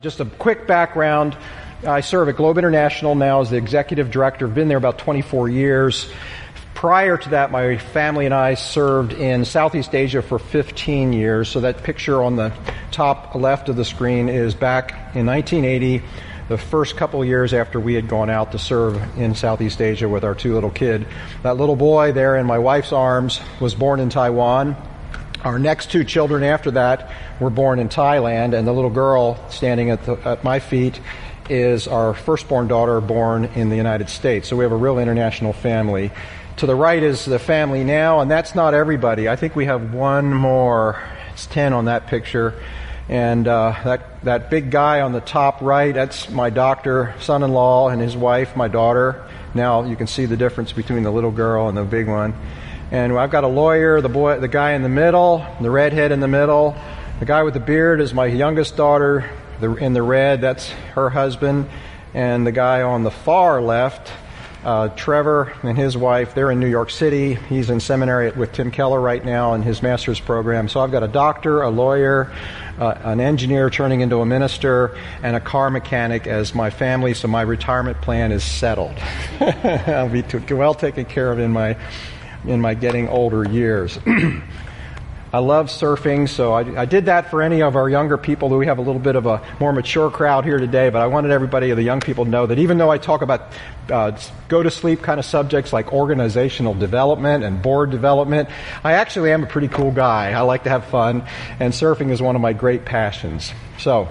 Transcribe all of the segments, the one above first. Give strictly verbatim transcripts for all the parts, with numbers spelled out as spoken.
Just a quick background. I serve at Globe International now as the executive director. I've been there about twenty-four years. Prior to that, my family and I served in Southeast Asia for fifteen years. So that picture on the top left of the screen is back in nineteen eighty, the first couple of years after we had gone out to serve in Southeast Asia with our two little kids. That little boy there in my wife's arms was born in Taiwan. Our next two children after that were born in Thailand, and the little girl standing at, the, at my feet is our firstborn daughter born in the United States. So we have a real international family. To the right is the family now, and that's not everybody. I think we have one more. It's ten on that picture. And uh, that, that big guy on the top right, that's my doctor, son-in-law, and his wife, my daughter. Now you can see the difference between the little girl and the big one. And I've got a lawyer, the boy, the guy in the middle, the redhead in the middle. The guy with the beard is my youngest daughter. The, in the red, that's her husband. And the guy on the far left, uh, Trevor and his wife, they're in New York City. He's in seminary with Tim Keller right now in his master's program. So I've got a doctor, a lawyer, uh, an engineer turning into a minister, and a car mechanic as my family. So my retirement plan is settled. I'll be t- well taken care of in my in my getting older years. I love surfing, so I, I did that for any of our younger people. We have a little bit of a more mature crowd here today, but I wanted everybody, the young people, to know that even though I talk about uh, go-to-sleep kind of subjects like organizational development and board development, I actually am a pretty cool guy. I like to have fun, and surfing is one of my great passions. So,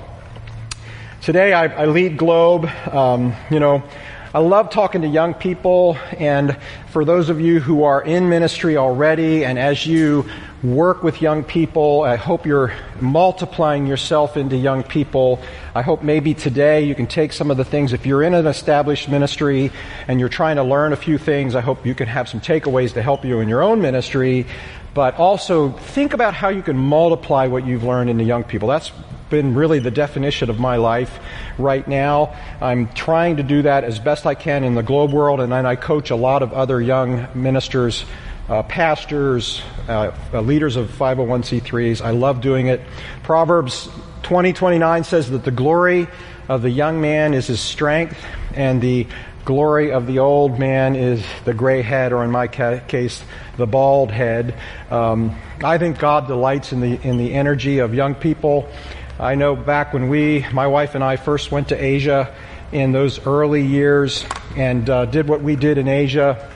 today I, I lead Globe. Um, you know, I love talking to young people, and for those of you who are in ministry already, and as you work with young people, I hope you're multiplying yourself into young people. I hope maybe today you can take some of the things, if you're in an established ministry and you're trying to learn a few things, I hope you can have some takeaways to help you in your own ministry, but also think about how you can multiply what you've learned into young people. That's been really the definition of my life right now. I'm trying to do that as best I can in the Globe world, and then I coach a lot of other young ministers, uh, pastors, uh, uh, leaders of five oh one c threes. I love doing it. Proverbs twenty twenty-nine says that the glory of the young man is his strength, and the glory of the old man is the gray head, or in my ca- case, the bald head. Um, I think God delights in the in the energy of young people. I know back when we, my wife and I, first went to Asia in those early years and uh, did what we did in Asia,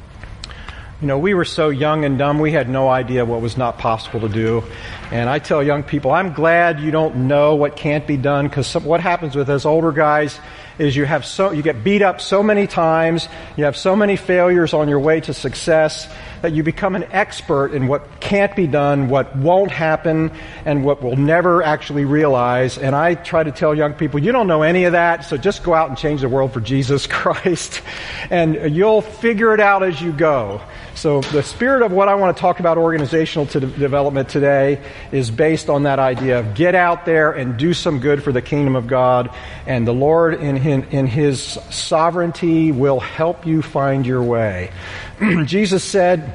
you know, we were so young and dumb, we had no idea what was not possible to do. And I tell young people, I'm glad you don't know what can't be done, because what happens with us older guys is you have so you get beat up so many times, you have so many failures on your way to success, that you become an expert in what can't be done, what won't happen, and what we'll never actually realize. And I try to tell young people, you don't know any of that, so just go out and change the world for Jesus Christ, and you'll figure it out as you go. So the spirit of what I want to talk about organizational to development today is based on that idea of get out there and do some good for the kingdom of God, and the Lord in his, in his sovereignty will help you find your way. Jesus said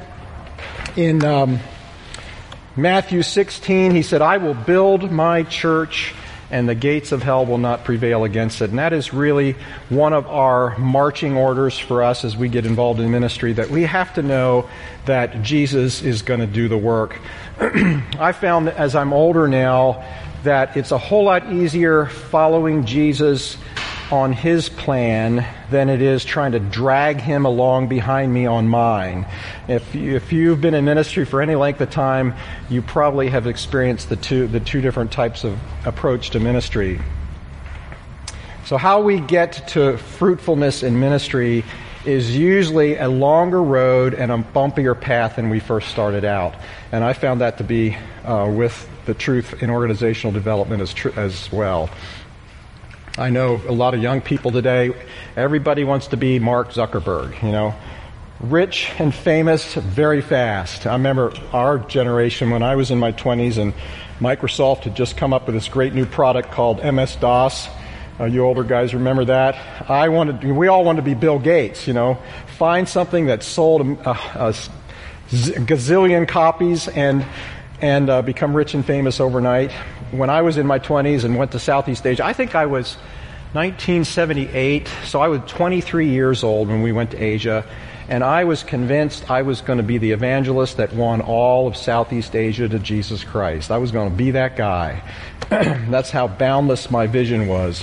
in um, Matthew sixteen, he said, I will build my church and the gates of hell will not prevail against it. And that is really one of our marching orders for us as we get involved in ministry, that we have to know that Jesus is going to do the work. I found that as I'm older now that it's a whole lot easier following Jesus on his plan than it is trying to drag him along behind me on mine. If you, if you've been in ministry for any length of time, you probably have experienced the two the two different types of approach to ministry. So how we get to fruitfulness in ministry is usually a longer road and a bumpier path than we first started out. And I found that to be uh, with the truth in organizational development as tr- as well. I know a lot of young people today, everybody wants to be Mark Zuckerberg, you know, rich and famous very fast. I remember our generation when I was in my twenties and Microsoft had just come up with this great new product called M S DOS. Uh, you older guys remember that? I wanted, we all wanted to be Bill Gates, you know, find something that sold a, a, a gazillion copies and and uh, become rich and famous overnight. When I was in my twenties and went to Southeast Asia, I think I was nineteen seventy-eight, so I was twenty-three years old when we went to Asia, and I was convinced I was going to be the evangelist that won all of Southeast Asia to Jesus Christ. I was going to be that guy. That's how boundless my vision was.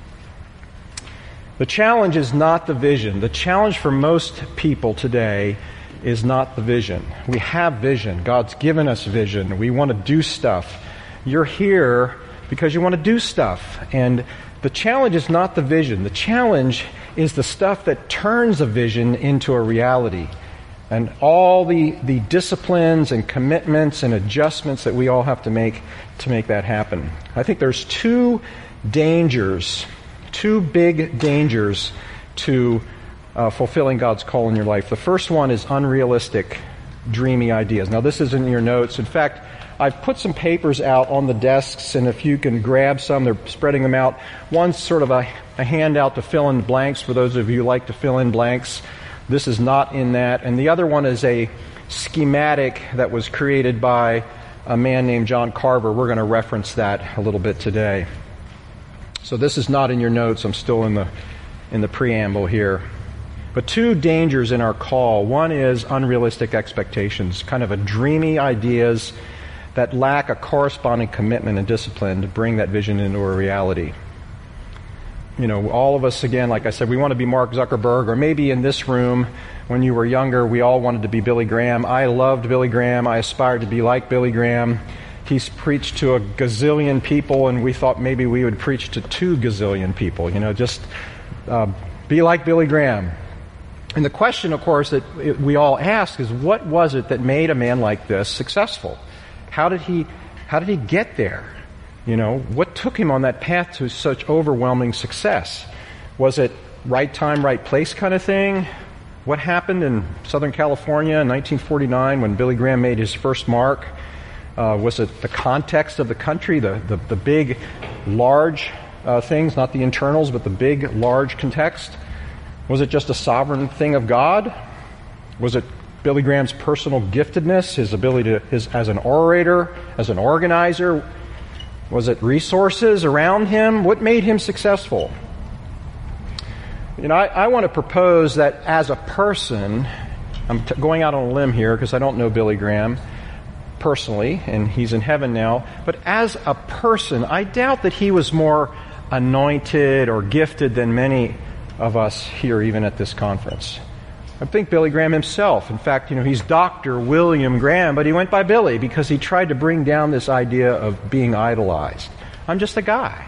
The challenge is not the vision. The challenge for most people today is not the vision. We have vision. God's given us vision. We want to do stuff. You're here because you want to do stuff. And the challenge is not the vision. The challenge is the stuff that turns a vision into a reality. And all the, the disciplines and commitments and adjustments that we all have to make to make that happen. I think there's two dangers, two big dangers to uh, fulfilling God's call in your life. The first one is unrealistic, dreamy ideas. Now, this is in your notes. In fact, I've put some papers out on the desks, and if you can grab some, they're spreading them out. One's sort of a, a handout to fill in blanks for those of you who like to fill in blanks. This is not in that. And the other one is a schematic that was created by a man named John Carver. We're going to reference that a little bit today. So this is not in your notes. I'm still in the in the preamble here. But two dangers in our call. One is unrealistic expectations, kind of a dreamy ideas that lack a corresponding commitment and discipline to bring that vision into a reality. You know, all of us, again, like I said, we want to be Mark Zuckerberg, or maybe in this room, when you were younger, we all wanted to be Billy Graham. I loved Billy Graham. I aspired to be like Billy Graham. He's preached to a gazillion people, and we thought maybe we would preach to two gazillion people. You know, just uh, be like Billy Graham. And the question, of course, that we all ask is, what was it that made a man like this successful? How did he, how did he get there? You know, what took him on that path to such overwhelming success? Was it right time, right place kind of thing? What happened in Southern California in nineteen forty-nine when Billy Graham made his first mark? Uh, was it the context of the country, the, the, the big, large uh, things, not the internals, but the big, large context? Was it just a sovereign thing of God? Was it Billy Graham's personal giftedness, his ability to, his as an orator, as an organizer? Was it resources around him? What made him successful? You know, I, I want to propose that as a person, I'm t- going out on a limb here because I don't know Billy Graham personally, and he's in heaven now, but as a person, I doubt that he was more anointed or gifted than many of us here, even at this conference. I think Billy Graham himself, in fact, you know, he's Doctor William Graham, but he went by Billy because he tried to bring down this idea of being idolized. I'm just a guy.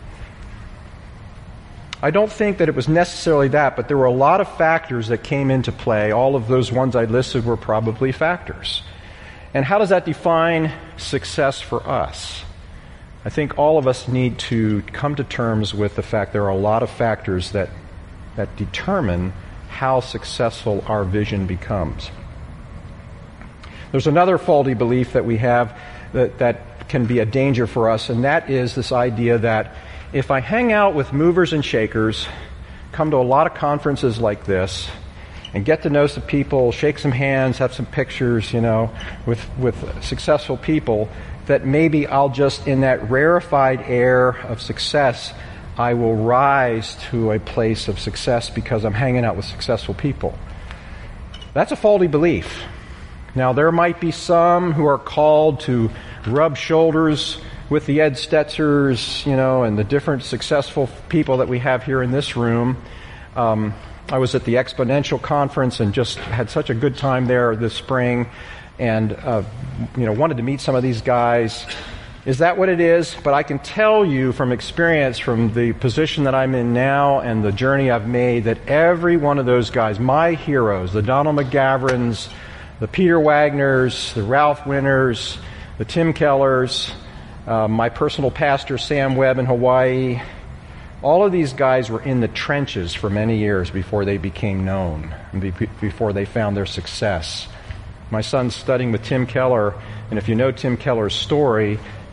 I don't think that it was necessarily that, but there were a lot of factors that came into play. All of those ones I listed were probably factors. And how does that define success for us? I think all of us need to come to terms with the fact there are a lot of factors that that determine how successful our vision becomes. There's another faulty belief that we have that, that can be a danger for us, and that is this idea that if I hang out with movers and shakers, come to a lot of conferences like this, and get to know some people, shake some hands, have some pictures, you know, with, with successful people, that maybe I'll just, in that rarefied air of success, I will rise to a place of success because I'm hanging out with successful people. That's a faulty belief. Now, there might be some who are called to rub shoulders with the Ed Stetzers, you know, and the different successful people that we have here in this room. Um, I was at the Exponential Conference and just had such a good time there this spring, and uh, you know, wanted to meet some of these guys. Is that what it is? But I can tell you from experience, from the position that I'm in now and the journey I've made, that every one of those guys, my heroes, the Donald McGavrins, the Peter Wagners, the Ralph Winners, the Tim Kellers, uh, my personal pastor Sam Webb in Hawaii, all of these guys were in the trenches for many years before they became known, and be- before they found their success. My son's studying with Tim Keller, and if you know Tim Keller's story,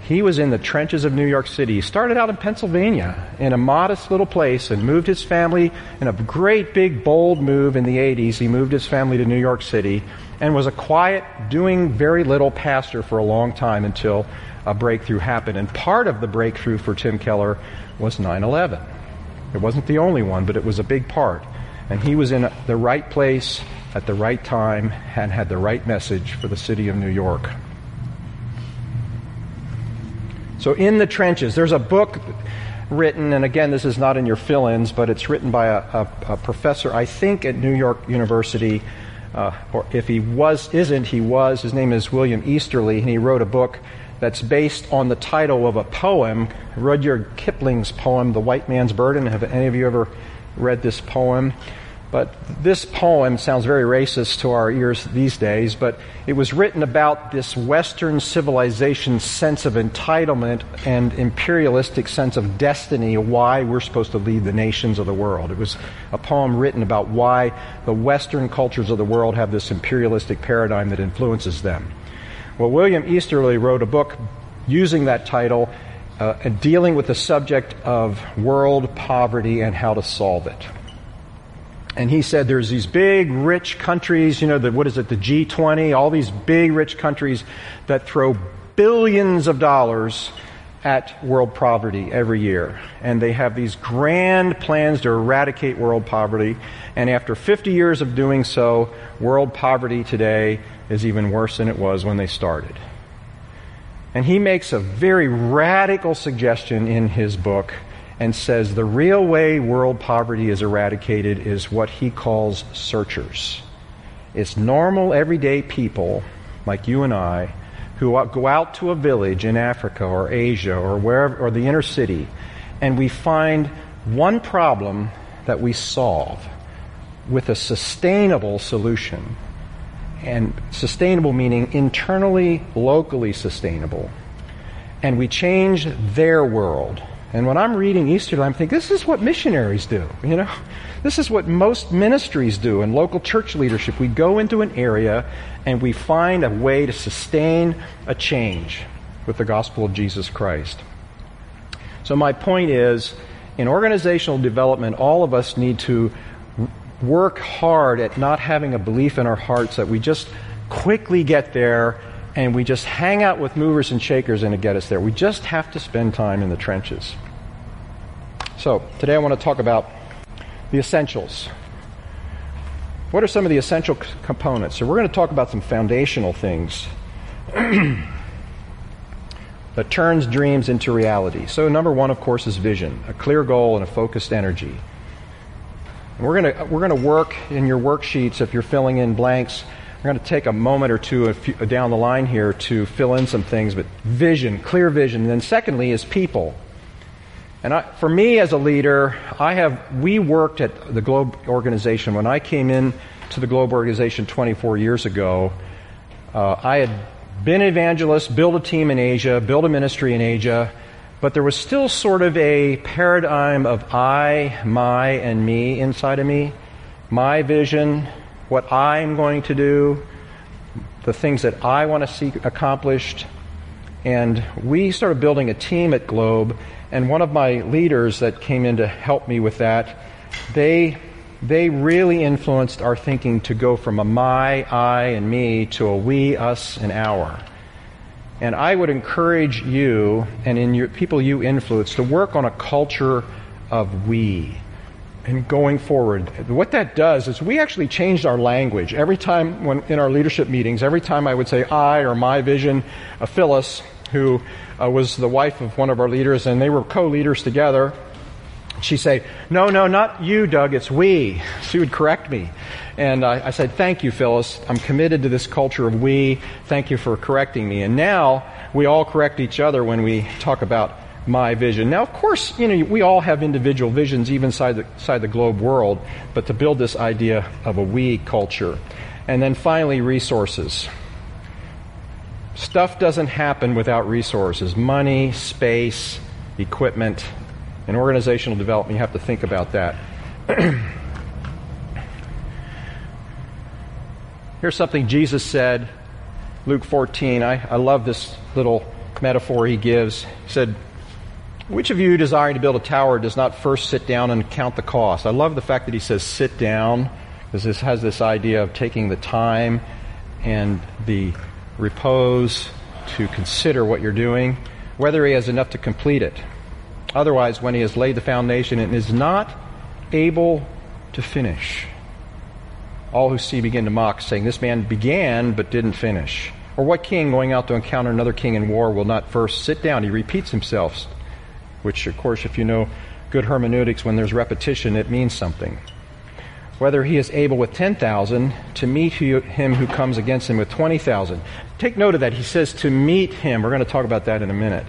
He was in the trenches of New York City. He started out in Pennsylvania in a modest little place and moved his family in a great big bold move in the eighties. He moved his family to New York City and was a quiet, doing very little pastor for a long time until a breakthrough happened. And part of the breakthrough for Tim Keller was nine eleven. It wasn't the only one, but it was a big part. And he was in the right place at the right time and had the right message for the city of New York. So in the trenches, there's a book written, and again, this is not in your fill-ins, but it's written by a, a, a professor, I think, at New York University. Uh, or if he was, isn't, he was. His name is William Easterly, and he wrote a book that's based on the title of a poem, Rudyard Kipling's poem, The White Man's Burden. Have any of you ever read this poem? But this poem sounds very racist to our ears these days, but it was written about this Western civilization's sense of entitlement and imperialistic sense of destiny, why we're supposed to lead the nations of the world. It was a poem written about why the Western cultures of the world have this imperialistic paradigm that influences them. Well, William Easterly wrote a book using that title uh, and dealing with the subject of world poverty and how to solve it. And he said there's these big, rich countries, you know, the, what is it, the G twenty, all these big, rich countries that throw billions of dollars at world poverty every year. And they have these grand plans to eradicate world poverty. And after fifty years of doing so, world poverty today is even worse than it was when they started. And he makes a very radical suggestion in his book and says the real way world poverty is eradicated is what he calls searchers. It's normal, everyday people like you and I who go out to a village in Africa or Asia or wherever, or the inner city, and we find one problem that we solve with a sustainable solution. And sustainable meaning internally, locally sustainable. And we change their world. And when I'm reading Easterly, I'm thinking, this is what missionaries do, you know? This is what most ministries do in local church leadership. We go into an area and we find a way to sustain a change with the gospel of Jesus Christ. So my point is, in organizational development, all of us need to work hard at not having a belief in our hearts that we just quickly get there and we just hang out with movers and shakers and it get us there. We just have to spend time in the trenches. So, today I want to talk about the essentials. What are some of the essential c- components? So we're going to talk about some foundational things that turns dreams into reality. So number one, of course, is vision, a clear goal and a focused energy. And we're going to we're going to work in your worksheets, if you're filling in blanks. We're going to take a moment or two down the line here to fill in some things, but vision, clear vision. And then secondly is people. And I, for me as a leader, I have we worked at the Globe organization. When I came in to the Globe organization twenty-four years ago, uh, I had been an evangelist, built a team in Asia, built a ministry in Asia, but there was still sort of a paradigm of I, my, and me inside of me. My vision, what I'm going to do, the things that I want to see accomplished. And we started building a team at Globe, and one of my leaders that came in to help me with that, they they really influenced our thinking to go from a my, I, and me to a we, us, and our. And I would encourage you, and in your people you influence, to work on a culture of we. And going forward, what that does is we actually changed our language. Every time when in our leadership meetings, every time I would say I or my vision, uh, Phyllis, who uh, was the wife of one of our leaders, and they were co-leaders together, she'd say, no, no, not you, Doug, it's we. She would correct me. And I, I said, thank you, Phyllis. I'm committed to this culture of we. Thank you for correcting me. And now we all correct each other when we talk about my vision. Now, of course, you know, we all have individual visions even inside the, inside the Globe world, but to build this idea of a we culture. And then finally, resources. Stuff doesn't happen without resources. Money, space, equipment, and organizational development. You have to think about that. Here's something Jesus said, Luke fourteen. I, I love this little metaphor he gives. He said, which of you desiring to build a tower does not first sit down and count the cost? I love the fact that he says sit down, because this has this idea of taking the time and the repose to consider what you're doing, whether he has enough to complete it. Otherwise, when he has laid the foundation and is not able to finish, all who see begin to mock, saying, this man began but didn't finish. Or what king going out to encounter another king in war will not first sit down? He repeats himself, which, of course, if you know good hermeneutics, when there's repetition, it means something. Whether he is able with ten thousand to meet him who comes against him with twenty thousand. Take note of that. He says to meet him. We're going to talk about that in a minute.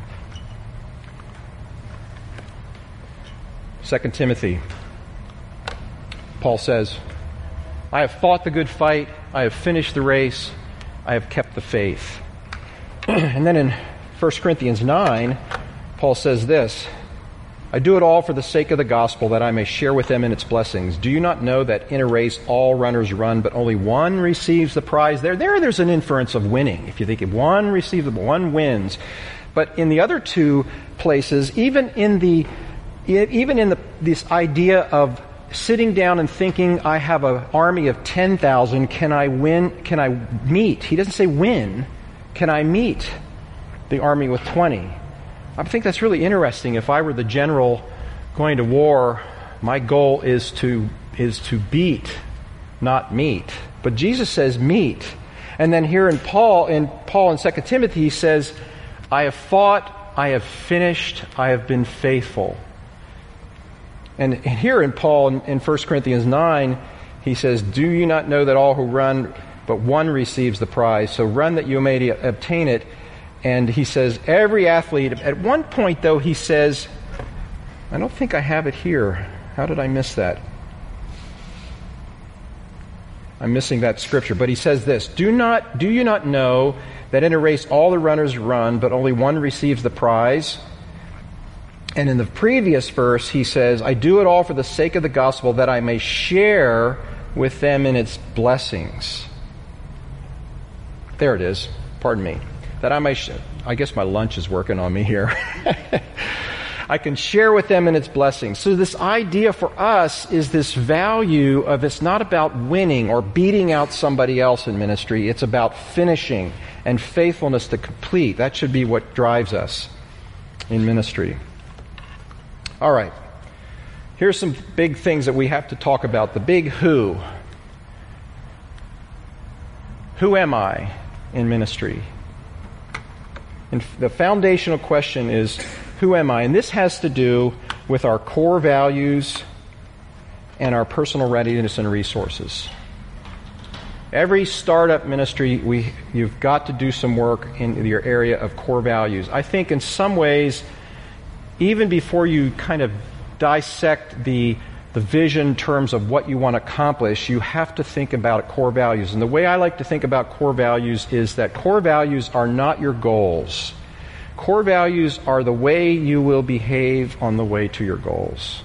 Second Timothy. Paul says, I have fought the good fight. I have finished the race. I have kept the faith. And then in First Corinthians nine, Paul says this, I do it all for the sake of the gospel, that I may share with them in its blessings. Do you not know that in a race all runners run, but only one receives the prize? There, there, there's an inference of winning. If you think if one receives, one wins. But in the other two places, even in the, even in the, this idea of sitting down and thinking, I have an army of ten thousand, can I win, can I meet? He doesn't say win. Can I meet the army with twenty? I think that's really interesting. If I were the general going to war, my goal is to is to beat, not meet. But Jesus says meet. And then here in Paul, in Paul in Second Timothy, he says, I have fought, I have finished, I have been faithful. And here in Paul, in, in First Corinthians nine, he says, do you not know that all who run, but one receives the prize? So run that you may obtain it. And he says, every athlete, at one point though, he says, I don't think I have it here. How did I miss that? I'm missing that scripture. But he says this, do not, do you not know that in a race all the runners run, but only one receives the prize? And in the previous verse, he says, I do it all for the sake of the gospel, that I may share with them in its blessings. There it is. Pardon me. That I may, sh- I guess my lunch is working on me here. I can share with them in its blessings. So this idea for us is this value of it's not about winning or beating out somebody else in ministry. It's about finishing and faithfulness to complete. That should be what drives us in ministry. All right. Here's some big things that we have to talk about. The big who. Who am I in ministry? And the foundational question is, who am I? And this has to do with our core values and our personal readiness and resources. Every startup ministry, we you've got to do some work in your area of core values. I think in some ways, even before you kind of dissect the the vision in terms of what you want to accomplish, you have to think about core values. And the way I like to think about core values is that core values are not your goals. Core values are the way you will behave on the way to your goals.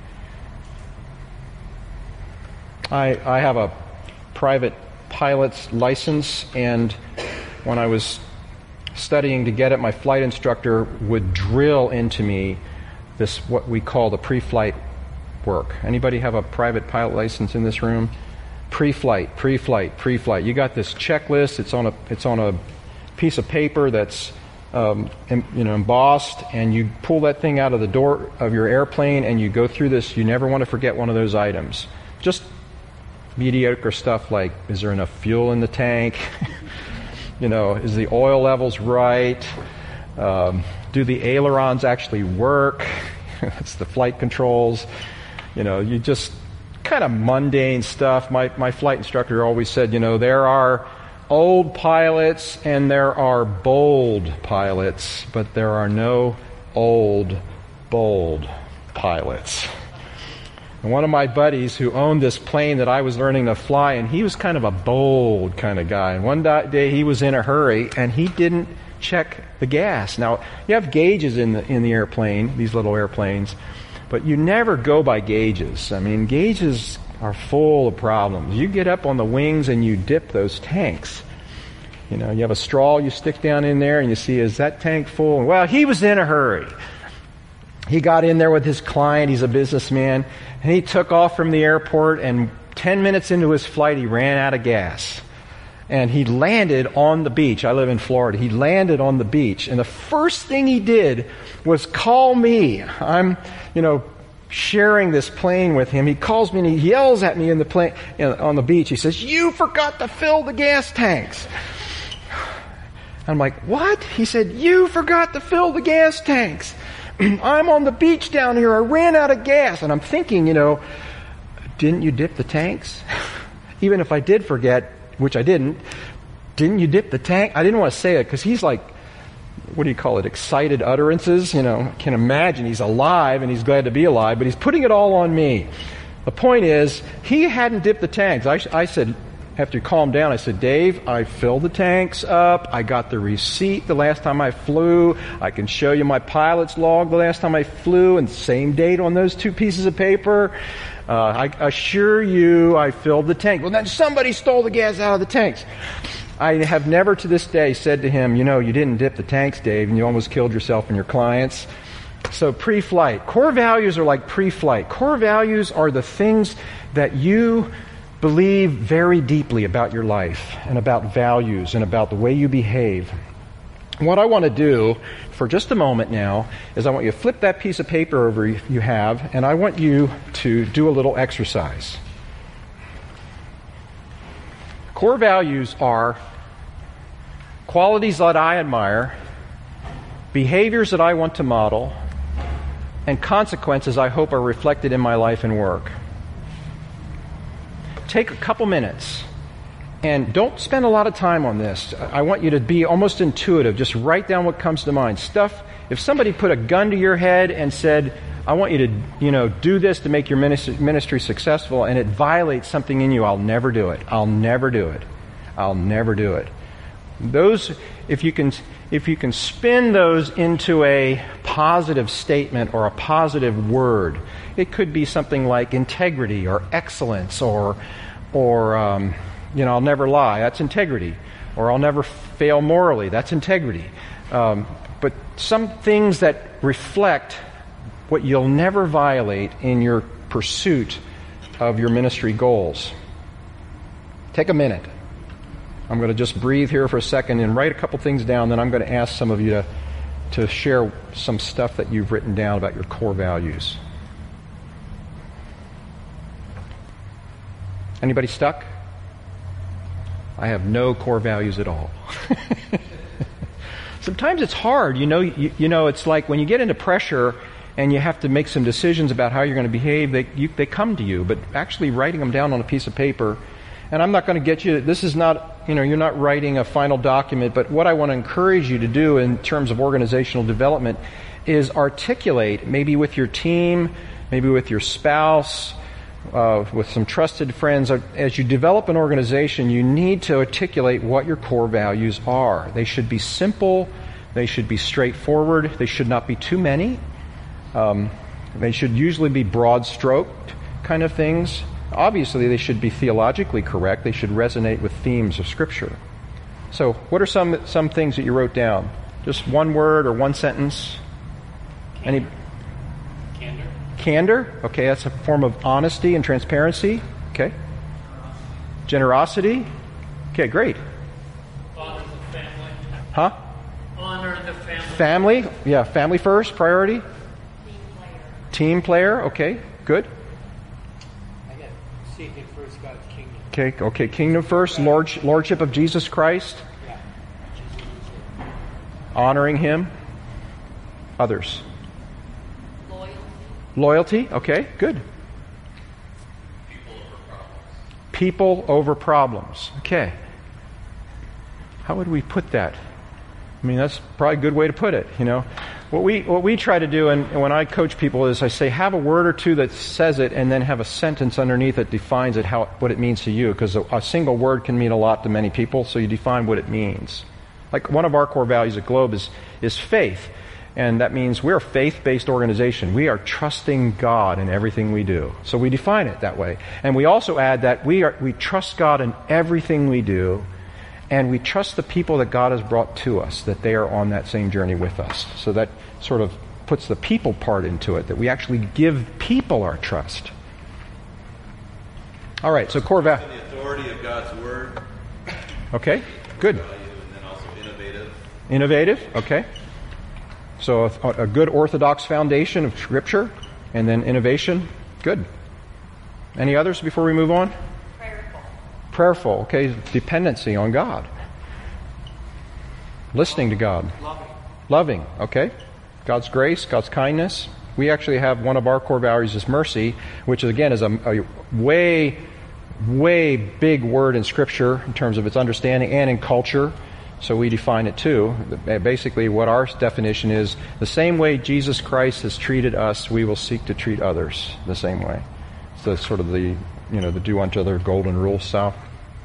I, I have a private pilot's license, and when I was studying to get it, my flight instructor would drill into me this, what we call the pre-flight work. Anybody have a private pilot license in this room? Pre-flight, pre-flight, pre-flight. You got this checklist. It's on a it's on a piece of paper that's um, em, you know embossed, and you pull that thing out of the door of your airplane, and you go through this. You never want to forget one of those items. Just mediocre stuff like, is there enough fuel in the tank? you know, is the oil levels right? Um, do the ailerons actually work? It's the flight controls. You know, you just kind of mundane stuff. My my flight instructor always said, you know, there are old pilots and there are bold pilots, but there are no old, bold pilots. And one of my buddies who owned this plane that I was learning to fly, and he was kind of a bold kind of guy. And one day he was in a hurry and he didn't check the gas. Now, you have gauges in the in the airplane, these little airplanes, but you never go by gauges. I mean, gauges are full of problems. You get up on the wings and you dip those tanks. You know, you have a straw you stick down in there and you see, is that tank full? Well, he was in a hurry. He got in there with his client. He's a businessman. And he took off from the airport, and ten minutes into his flight, he ran out of gas. And he landed on the beach. I live in Florida. He landed on the beach. And the first thing he did was call me. I'm, you know, sharing this plane with him. He calls me and he yells at me in the plane, you know, on the beach. He says, "You forgot to fill the gas tanks." I'm like, "What?" He said, "You forgot to fill the gas tanks. I'm on the beach down here. I ran out of gas." And I'm thinking, you know, didn't you dip the tanks? Even if I did forget, which I didn't, didn't you dip the tank? I didn't want to say it because he's like, what do you call it, excited utterances? You know, I can imagine he's alive and he's glad to be alive, but he's putting it all on me. The point is, he hadn't dipped the tanks. I, I said, after he calmed down, I said, "Dave, I filled the tanks up. I got the receipt the last time I flew. I can show you my pilot's log the last time I flew, and same date on those two pieces of paper. Uh, I assure you I filled the tank." Well, then somebody stole the gas out of the tanks. I have never to this day said to him, "You know, you didn't dip the tanks, Dave, and you almost killed yourself and your clients." So pre-flight. Core values are like pre-flight. Core values are the things that you believe very deeply about your life and about values and about the way you behave. What I want to do for just a moment now is I want you to flip that piece of paper over you have, and I want you to do a little exercise. Core values are qualities that I admire, behaviors that I want to model, and consequences I hope are reflected in my life and work. Take a couple minutes, and don't spend a lot of time on this. I want you to be almost intuitive. Just write down what comes to mind. Stuff, if somebody put a gun to your head and said, "I want you to, you know, do this to make your ministry, ministry successful," and it violates something in you, I'll never do it. I'll never do it. I'll never do it. Those, if you can, if you can spin those into a positive statement or a positive word, it could be something like integrity or excellence or, or um, you know, I'll never lie. That's integrity. Or I'll never fail morally. That's integrity. Um, but some things that reflect what you'll never violate in your pursuit of your ministry goals. Take a minute. I'm going to just breathe here for a second and write a couple things down. Then I'm going to ask some of you to, to share some stuff that you've written down about your core values. Anybody stuck? I have no core values at all. Sometimes it's hard. You know, you, you know, it's like when you get into pressure and you have to make some decisions about how you're going to behave, they, you, they come to you. But actually writing them down on a piece of paper, and I'm not going to get you, this is not, you know, you're not writing a final document, but what I want to encourage you to do in terms of organizational development is articulate, maybe with your team, maybe with your spouse, Uh, with some trusted friends. As you develop an organization, you need to articulate what your core values are. They should be simple. They should be straightforward. They should not be too many. Um, they should usually be broad-stroked kind of things. Obviously, they should be theologically correct. They should resonate with themes of Scripture. So, what are some some things that you wrote down? Just one word or one sentence? Any? Candor, okay, that's a form of honesty and transparency. Okay. Generosity. Okay, great. Honor the family. Huh? Honor the family. Family, yeah, family first, priority. Team player. Team player, okay, good. I got seeking first God's kingdom. Okay, okay, kingdom first, Lord, Lordship of Jesus Christ. Yeah. Honoring Him. Others. Loyalty, okay, good. People over problems. People over problems, okay. How would we put that? I mean, that's probably a good way to put it, you know. What we what we try to do, and, and when I coach people, is I say have a word or two that says it, and then have a sentence underneath that defines it, how what it means to you, because a, a single word can mean a lot to many people, so you define what it means. Like one of our core values at Globe is is faith. And that means we're a faith-based organization. We are trusting God in everything we do. So we define it that way. And we also add that we are we trust God in everything we do, and we trust the people that God has brought to us, that they are on that same journey with us. So that sort of puts the people part into it, that we actually give people our trust. All right, so core value. The authority of God's word. Okay, good. Value, and then also innovative. Innovative, okay. So a, a good orthodox foundation of Scripture, and then innovation. Good. Any others before we move on? Prayerful. Prayerful, okay. Dependency on God. Listening to God. Loving. Loving, okay. God's grace, God's kindness. We actually have one of our core values is mercy, which again is a, a way, way big word in Scripture in terms of its understanding and in culture. So we define it too. Basically what our definition is, the same way Jesus Christ has treated us, we will seek to treat others the same way. It's the sort of the, you know, the do unto other golden rule style.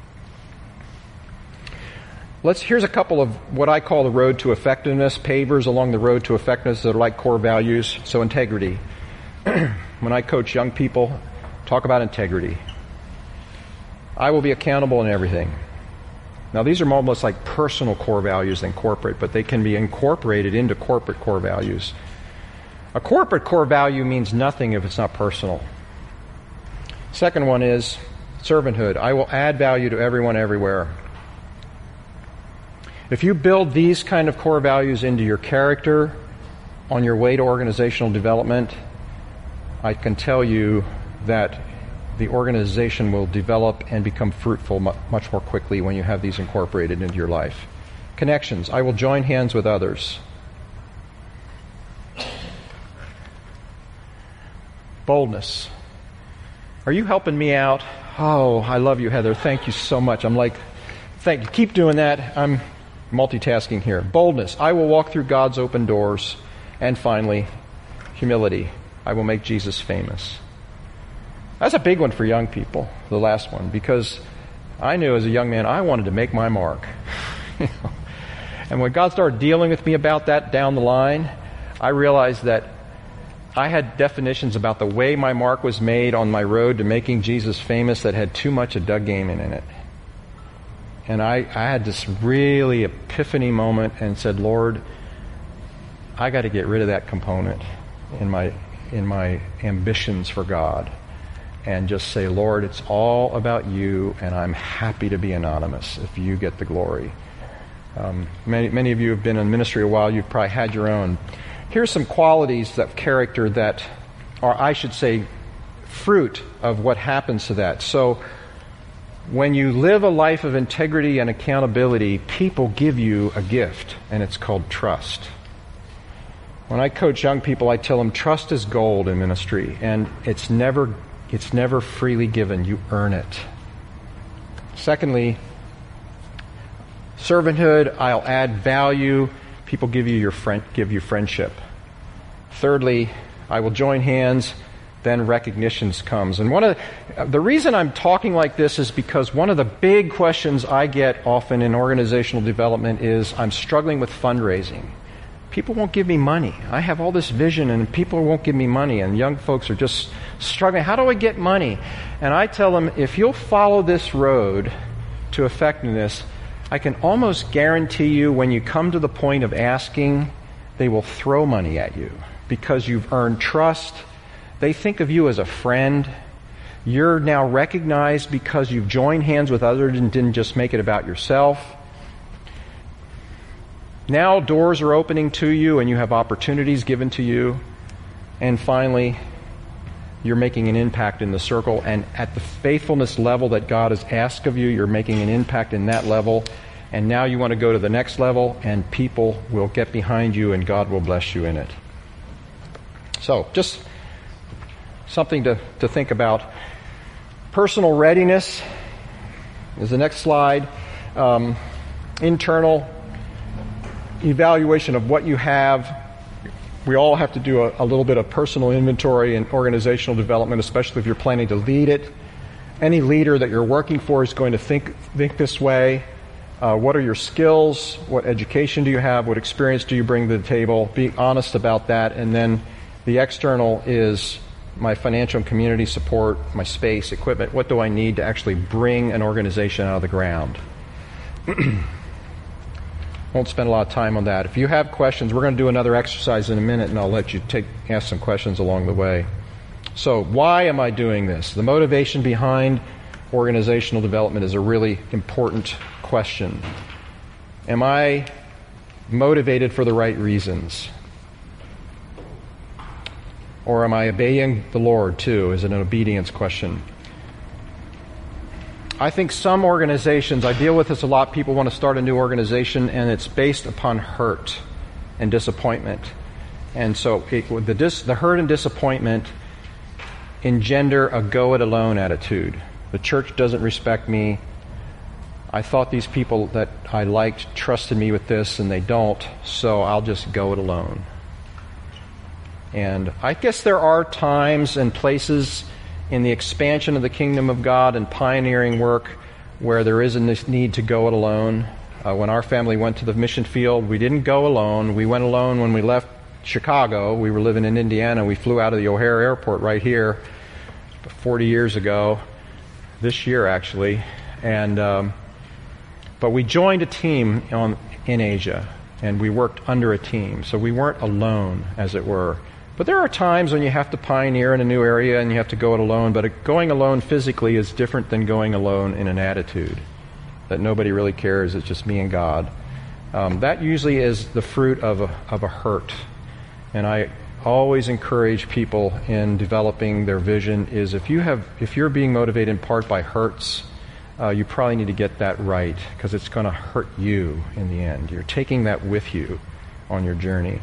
Let's, here's a couple of what I call the road to effectiveness, pavers along the road to effectiveness that are like core values. So integrity. When I coach young people, talk about integrity. I will be accountable in everything. Now these are more almost like personal core values than corporate, but they can be incorporated into corporate core values. A corporate core value means nothing if it's not personal. Second one is servanthood. I will add value to everyone everywhere. If you build these kind of core values into your character on your way to organizational development, I can tell you that the organization will develop and become fruitful much more quickly when you have these incorporated into your life. Connections. I will join hands with others. Boldness. Are you helping me out? Oh, I love you, Heather. Thank you so much. I'm like, thank you. Keep doing that. I'm multitasking here. Boldness. I will walk through God's open doors. And finally, humility. I will make Jesus famous. That's a big one for young people, the last one, because I knew as a young man I wanted to make my mark. And when God started dealing with me about that down the line, I realized that I had definitions about the way my mark was made on my road to making Jesus famous that had too much of Doug Gaiman in it. And I, I had this really epiphany moment and said, Lord, I got to get rid of that component in my in my ambitions for God. And just say, Lord, it's all about you, and I'm happy to be anonymous if you get the glory. Um, many, many of you have been in ministry a while. You've probably had your own. Here's some qualities of character that are, I should say, fruit of what happens to that. So when you live a life of integrity and accountability, people give you a gift, and it's called trust. When I coach young people, I tell them trust is gold in ministry, and it's never It's never freely given. You earn it. Secondly, servanthood. I'll add value. People give you your friend, give you friendship. Thirdly, I will join hands. Then recognition comes. And one of the, the reason I'm talking like this is because one of the big questions I get often in organizational development is I'm struggling with fundraising. People won't give me money. I have all this vision and people won't give me money, and young folks are just struggling. How do I get money? And I tell them, if you'll follow this road to effectiveness, I can almost guarantee you when you come to the point of asking, they will throw money at you because you've earned trust. They think of you as a friend. You're now recognized because you've joined hands with others and didn't just make it about yourself. Now doors are opening to you and you have opportunities given to you. And finally, you're making an impact in the circle. And at the faithfulness level that God has asked of you, you're making an impact in that level. And now you want to go to the next level, and people will get behind you and God will bless you in it. So, just something to, to think about. Personal readiness is the next slide. Um, internal evaluation of what you have. We all have to do a, a little bit of personal inventory and organizational development, especially if you're planning to lead it. Any leader that you're working for is going to think think this way. Uh, what are your skills? What education do you have? What experience do you bring to the table? Be honest about that. And then the external is my financial and community support, my space, equipment. What do I need to actually bring an organization out of the ground? Won't spend a lot of time on that. If you have questions, we're going to do another exercise in a minute, and I'll let you take ask some questions along the way. So why am I doing this? The motivation behind organizational development is a really important question. Am I motivated for the right reasons? Or am I obeying the Lord too? Is it an obedience question? I think some organizations, I deal with this a lot, people want to start a new organization and it's based upon hurt and disappointment. And so it, the, dis, the hurt and disappointment engender a go-it-alone attitude. The church doesn't respect me. I thought these people that I liked trusted me with this and they don't, so I'll just go it alone. And I guess there are times and places in the expansion of the kingdom of God and pioneering work where there is a need to go it alone. Uh, when our family went to the mission field, we didn't go alone. We went alone when we left Chicago. We were living in Indiana. We flew out of the O'Hare Airport right here forty years ago, this year actually. And um, but we joined a team on, in Asia, and we worked under a team. So we weren't alone, as it were. But there are times when you have to pioneer in a new area and you have to go it alone, but going alone physically is different than going alone in an attitude, that nobody really cares, it's just me and God. Um, that usually is the fruit of a, of a hurt. And I always encourage people in developing their vision is if you have, if you're being motivated in part by hurts, uh, you probably need to get that right, because it's going to hurt you in the end. You're taking that with you on your journey.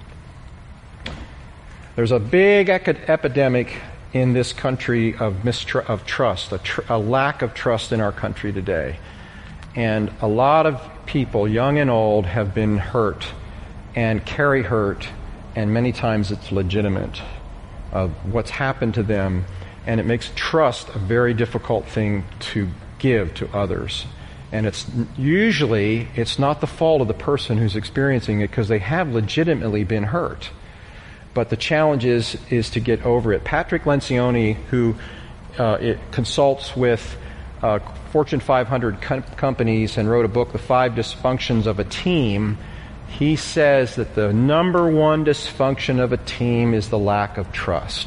There's a big ec- epidemic in this country of mistru- of trust, a, tr- a lack of trust in our country today. And a lot of people, young and old, have been hurt and carry hurt, and many times it's legitimate of what's happened to them, and it makes trust a very difficult thing to give to others. And it's usually, it's not the fault of the person who's experiencing it, because they have legitimately been hurt. But the challenge is, is to get over it. Patrick Lencioni, who uh, it consults with uh, Fortune five hundred com- companies and wrote a book, The Five Dysfunctions of a Team, he says that the number one dysfunction of a team is the lack of trust.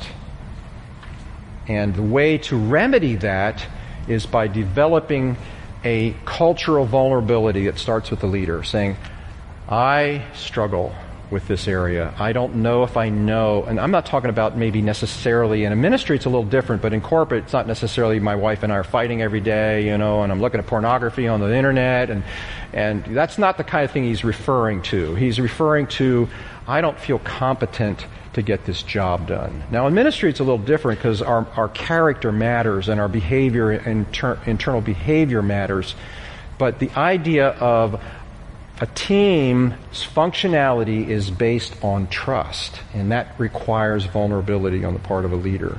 And the way to remedy that is by developing a cultural vulnerability that starts with the leader, saying, I struggle with this area. I don't know if I know, and I'm not talking about maybe necessarily, in a ministry it's a little different, but in corporate it's not necessarily my wife and I are fighting every day, you know, and I'm looking at pornography on the internet, and and that's not the kind of thing he's referring to. He's referring to, I don't feel competent to get this job done. Now in ministry it's a little different, because our, our character matters and our behavior, inter, internal behavior matters, but the idea of a team's functionality is based on trust, and that requires vulnerability on the part of a leader.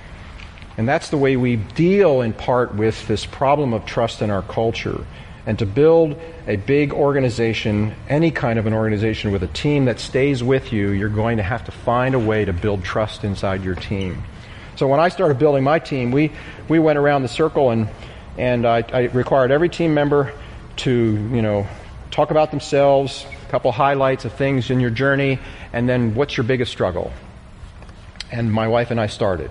And that's the way we deal in part with this problem of trust in our culture. And to build a big organization, any kind of an organization with a team that stays with you, you're going to have to find a way to build trust inside your team. So when I started building my team, we, we went around the circle, and, and I, I required every team member to, you know, talk about themselves, a couple highlights of things in your journey, and then what's your biggest struggle? And my wife and I started.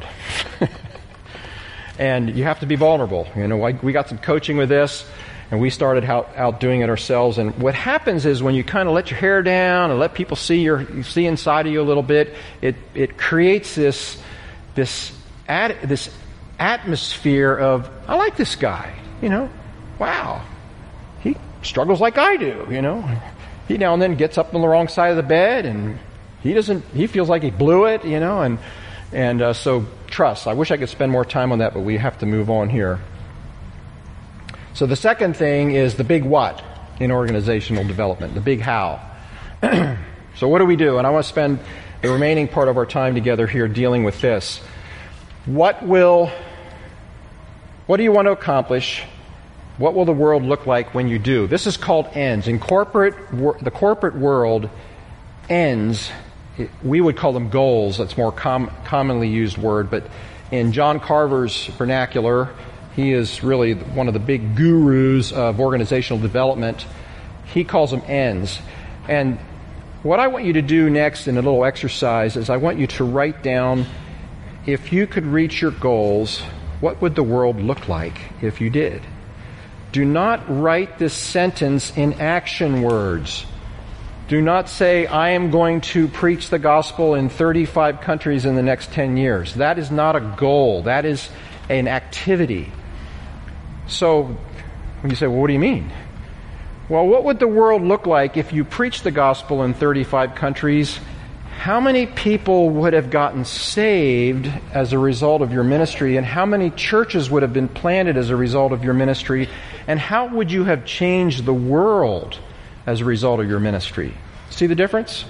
And you have to be vulnerable. You know, we got some coaching with this, and we started out, out doing it ourselves. And what happens is when you kind of let your hair down and let people see your, you see inside of you a little bit, it it creates this this ad, this atmosphere of, I like this guy. You know, wow. He struggles like I do, you know. He now and then gets up on the wrong side of the bed, and he doesn't, he feels like he blew it, you know, and and uh, so trust. I wish I could spend more time on that, but we have to move on here. So the second thing is the big what in organizational development, the big how. So what do we do? And I want to spend the remaining part of our time together here dealing with this. What will, what do you want to accomplish? What will the world look like when you do? This is called ends. In corporate, the corporate world, ends, we would call them goals. That's a more com- commonly used word. But in John Carver's vernacular, He is really one of the big gurus of organizational development. He calls them ends. And what I want you to do next in a little exercise is I want you to write down, if you could reach your goals, what would the world look like if you did? Do not write this sentence in action words. Do not say, I am going to preach the gospel in thirty-five countries in the next ten years. That is not a goal. That is an activity. So, when you say, well, what do you mean? Well, what would the world look like if you preached the gospel in thirty-five countries? How many people would have gotten saved as a result of your ministry? And how many churches would have been planted as a result of your ministry? And how would you have changed the world as a result of your ministry? See the difference?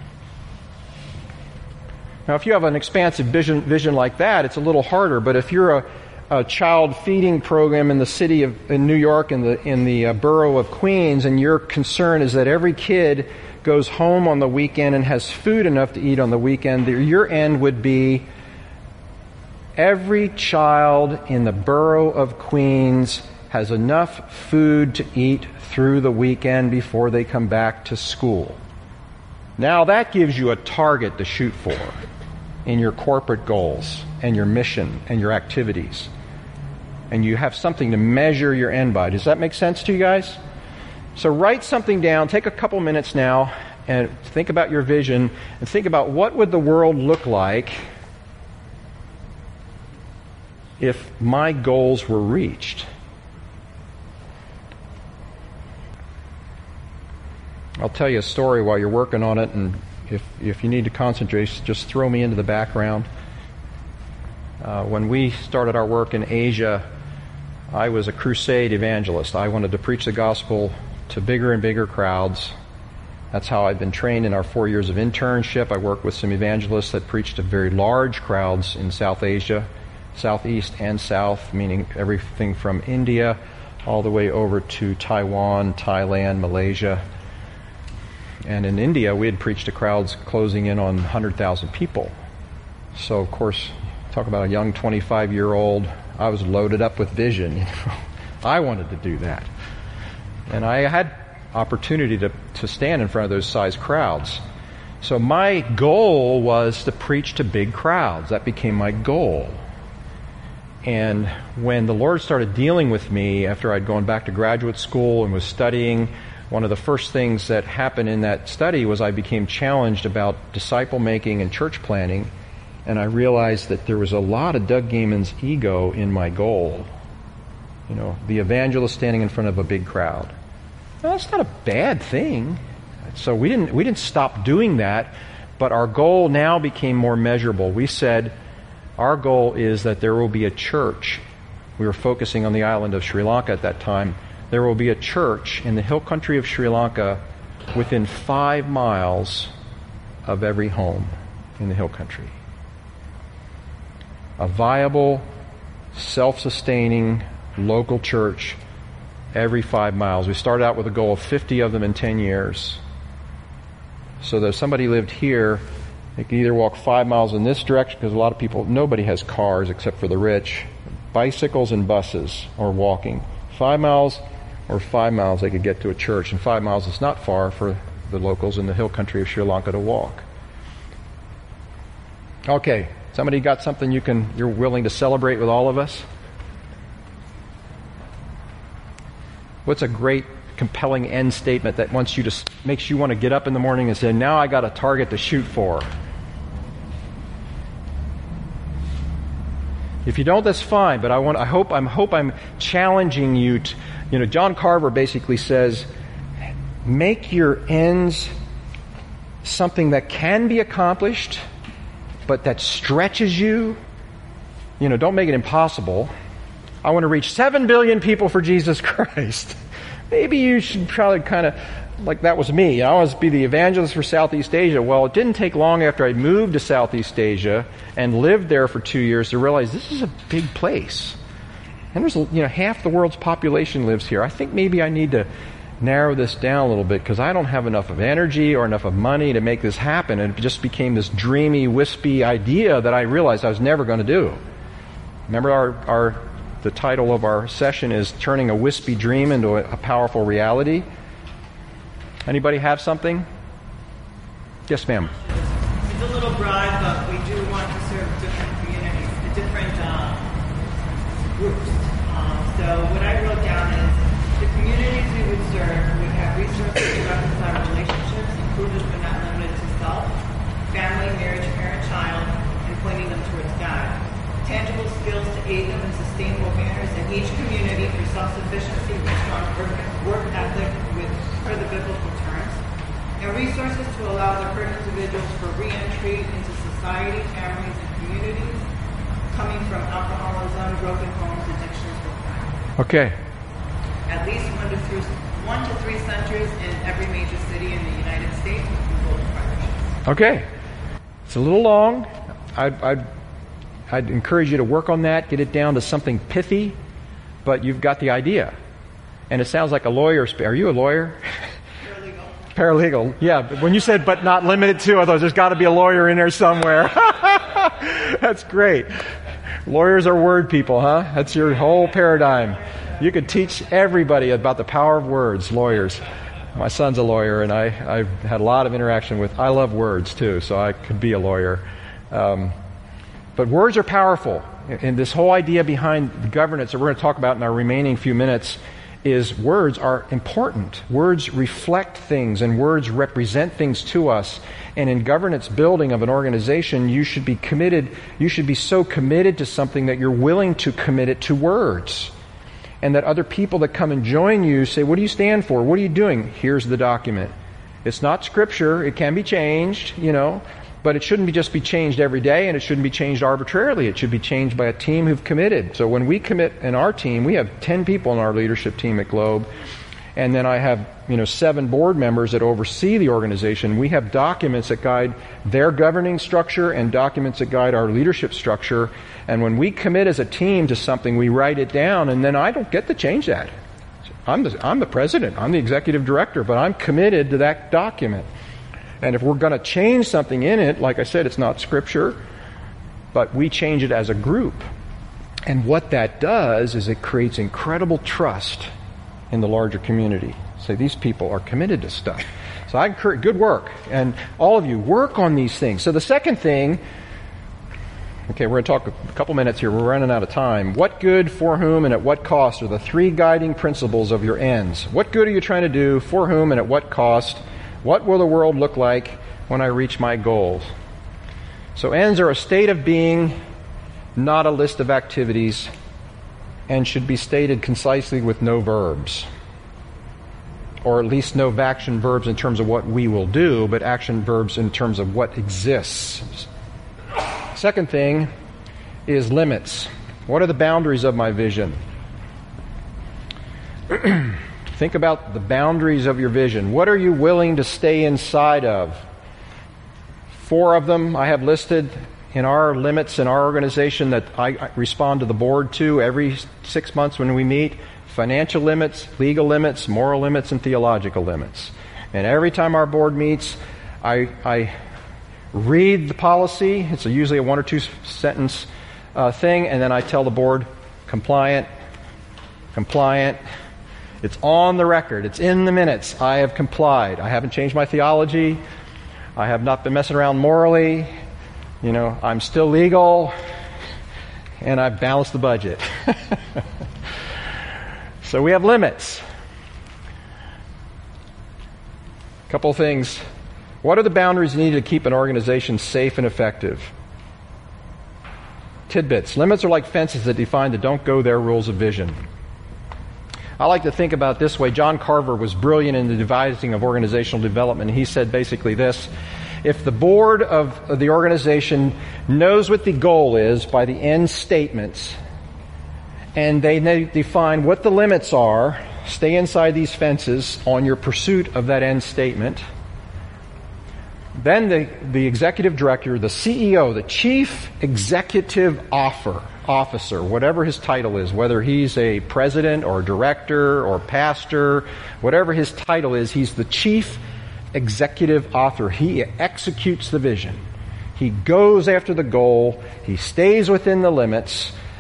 Now, if you have an expansive vision, vision like that, it's a little harder. But if you're a, a child feeding program in the city of in New York, in the in the uh, borough of Queens, and your concern is that every kid goes home on the weekend and has food enough to eat on the weekend, your end would be every child in the borough of Queens has enough food to eat through the weekend before they come back to school. Now that gives you a target to shoot for in your corporate goals and your mission and your activities. And you have something to measure your end by. Does that make sense to you guys? So write something down. Take a couple minutes now and think about your vision and think about what would the world look like if my goals were reached. I'll tell you a story while you're working on it, and if if you need to concentrate, just throw me into the background. Uh, when we started our work in Asia, I was a crusade evangelist. I wanted to preach the gospel to bigger and bigger crowds. That's how I've been trained in our four years of internship. I worked with some evangelists that preached to very large crowds in South Asia, Southeast and South, meaning everything from India all the way over to Taiwan, Thailand, Malaysia. And in India, we had preached to crowds closing in on one hundred thousand people. So, of course, talk about a young twenty-five-year-old. I was loaded up with vision. You know? I wanted to do that. And I had opportunity to, to stand in front of those size crowds. So my goal was to preach to big crowds. That became my goal. And when the Lord started dealing with me after I'd gone back to graduate school and was studying, one of the first things that happened in that study was I became challenged about disciple making and church planning. And I realized that there was a lot of Doug Gaiman's ego in my goal. You know, the evangelist standing in front of a big crowd. Well, that's not a bad thing. So we didn't we didn't stop doing that, but our goal now became more measurable. We said our goal is that there will be a church. We were focusing on the island of Sri Lanka at that time. There will be a church in the hill country of Sri Lanka within five miles of every home in the hill country. A viable, self-sustaining local church every five miles. We started out with a goal of fifty of them in ten years. So that if somebody lived here, they could either walk five miles in this direction, because a lot of people, nobody has cars except for the rich, bicycles and buses, or walking. Five miles or five miles they could get to a church, and five miles is not far for the locals in the hill country of Sri Lanka to walk. Okay, somebody got something you can, you're willing to celebrate with all of us? What's a great, compelling end statement that wants you to makes you want to get up in the morning and say, now I got a target to shoot for? If you don't, that's fine. But I want, I hope, I'm hope I'm challenging you to, you know, John Carver basically says, make your ends something that can be accomplished, but that stretches you. You know, don't make it impossible. I want to reach seven billion people for Jesus Christ. Maybe you should probably kind of, like that was me. I was be the evangelist for Southeast Asia. Well, it didn't take long after I moved to Southeast Asia and lived there for two years to realize this is a big place. And there's, you know, half the world's population lives here. I think maybe I need to narrow this down a little bit because I don't have enough of energy or enough of money to make this happen. And it just became this dreamy, wispy idea that I realized I was never going to do. Remember our, our the title of our session is Turning a Wispy Dream into a, a Powerful Reality. Anybody have something? Yes, ma'am. It's a little broad, but we do want to serve different communities, different uh, groups. Um, so what I wrote down is the communities we would serve would have resources to reconcile relationships, included but not limited to self, family, marriage, parent-child, and pointing them towards God. Tangible skills to aid them in sustainable manners in each community for self-sufficiency with strong work ethic with per the biblical terms, and resources to allow the hurt individuals for re-entry into society, families, and communities coming from alcoholism, broken homes, addictions, or crime. Okay. At least one to three, one to three centers in every major city in the United States with controlled partnerships. Okay. It's a little long. I'd, I'd, I'd encourage you to work on that, get it down to something pithy, but you've got the idea. And it sounds like a lawyer. Are you a lawyer? Paralegal. Paralegal. Yeah. But when you said, but not limited to, I thought there's got to be a lawyer in there somewhere. That's great. Lawyers are word people, huh? That's your whole paradigm. You could teach everybody about the power of words, lawyers. My son's a lawyer, and I, I've had a lot of interaction with, I love words too, so I could be a lawyer. Um, but words are powerful. And this whole idea behind governance that we're going to talk about in our remaining few minutes is words are important. Words reflect things, and words represent things to us. And in governance building of an organization, you should be committed, you should be so committed to something that you're willing to commit it to words. And that other people that come and join you say, what do you stand for? What are you doing? Here's the document. It's not scripture. It can be changed, you know, but it shouldn't be just be changed every day, and it shouldn't be changed arbitrarily. It should be changed by a team who've committed. So when we commit in our team, we have ten people in our leadership team at Globe, and then I have, you know, seven board members that oversee the organization. We have documents that guide their governing structure and documents that guide our leadership structure. And when we commit as a team to something, we write it down, and then I don't get to change that. I'm the, I'm the president, I'm the executive director, but I'm committed to that document. And if we're going to change something in it, like I said, it's not scripture, but we change it as a group. And what that does is it creates incredible trust in the larger community. So these people are committed to stuff. So I encourage, good work. And all of you, work on these things. So the second thing, okay, we're going to talk a couple minutes here. We're running out of time. What good, for whom, and at what cost are the three guiding principles of your ends. What good are you trying to do, for whom, and at what cost? What will the world look like when I reach my goals? So ends are a state of being, not a list of activities, and should be stated concisely with no verbs. Or at least no action verbs in terms of what we will do, but action verbs in terms of what exists. Second thing is limits. What are the boundaries of my vision? Think about the boundaries of your vision. What are you willing to stay inside of? Four of them I have listed in our limits in our organization that I respond to the board to every six months when we meet. Financial limits, legal limits, moral limits, and theological limits. And every time our board meets, I, I read the policy. It's a, usually a one or two sentence uh, thing, and then I tell the board, compliant, compliant. It's on the record. It's in the minutes. I have complied. I haven't changed my theology. I have not been messing around morally. You know, I'm still legal, and I've balanced the budget. So we have limits. A couple things. What are the boundaries needed to keep an organization safe and effective? Tidbits. Limits are like fences that define the don't go there rules of vision. I like to think about it this way. John Carver was brilliant in the devising of organizational development. He said basically this: if the board of the organization knows what the goal is by the end statements, and they define what the limits are, stay inside these fences on your pursuit of that end statement, then the, the executive director, the C E O, the chief executive offer, officer, whatever his title is, whether he's a president or director or pastor, whatever his title is, he's the chief executive author. He executes the vision. He goes after the goal. He stays within the limits.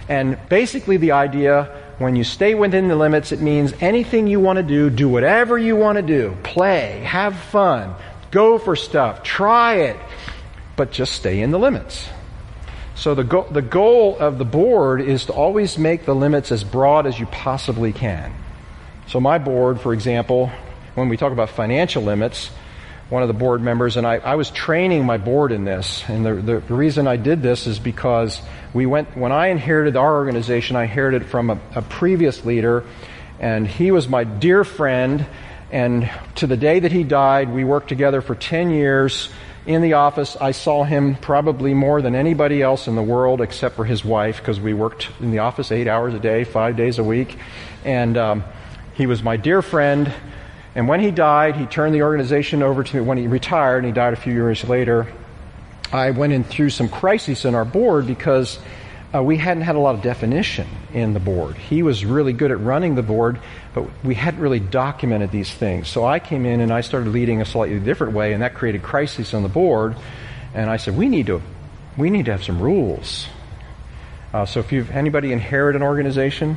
And basically the idea, when you stay within the limits, it means anything you want to do, do whatever you want to do. Play, have fun, go for stuff, try it, but just stay in the limits. So the, go- the goal of the board is to always make the limits as broad as you possibly can. So my board, for example, when we talk about financial limits, one of the board members, and I, I was training my board in this, and the, the reason I did this is because we went, when I inherited our organization, I inherited it from a, a previous leader, and he was my dear friend, and to the day that he died, we worked together for ten years in the office. I saw him probably more than anybody else in the world except for his wife, because we worked in the office eight hours a day, five days a week, and um, he was my dear friend. And when he died, he turned the organization over to me. When he retired, and he died a few years later, I went in through some crises in our board because uh, we hadn't had a lot of definition in the board. He was really good at running the board, but we hadn't really documented these things. So I came in and I started leading a slightly different way, and that created crises on the board. And I said, we need to, we need to have some rules. Uh, so if you've anybody inherit an organization,